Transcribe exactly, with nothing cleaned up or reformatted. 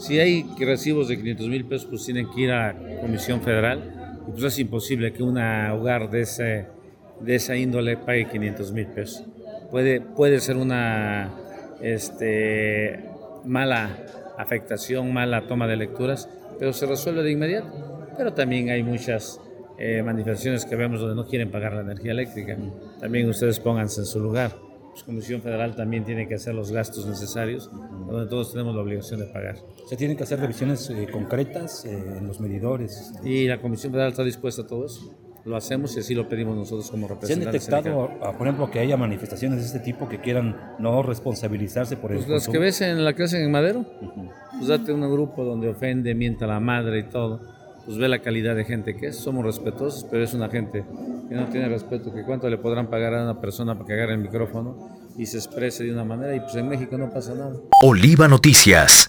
Si hay recibos de quinientos mil pesos, pues tienen que ir a Comisión Federal, y pues es imposible que un hogar de, ese, de esa índole pague quinientos mil pesos. Puede, puede ser una este, mala afectación, mala toma de lecturas, pero se resuelve de inmediato. Pero también hay muchas eh, manifestaciones que vemos donde no quieren pagar la energía eléctrica. También ustedes pónganse en su lugar. Pues Comisión Federal también tiene que hacer los gastos necesarios, donde todos tenemos la obligación de pagar. Se tienen que hacer revisiones eh, concretas eh, en los medidores. Y la Comisión Federal está dispuesta a todo eso. Lo hacemos y así lo pedimos nosotros como ¿Se han representantes. detectado, a, por ejemplo, que haya manifestaciones de este tipo que quieran no responsabilizarse por el Pues las consumo? que ves en la que hacen en Madero, uh-huh. Pues date un grupo donde ofende, mienta a la madre y todo, pues ve la calidad de gente que es. Somos respetuosos, pero es una gente que no tiene respeto, que cuánto le podrán pagar a una persona para que agarre el micrófono y se exprese de una manera, y pues en México no pasa nada. Oliva Noticias.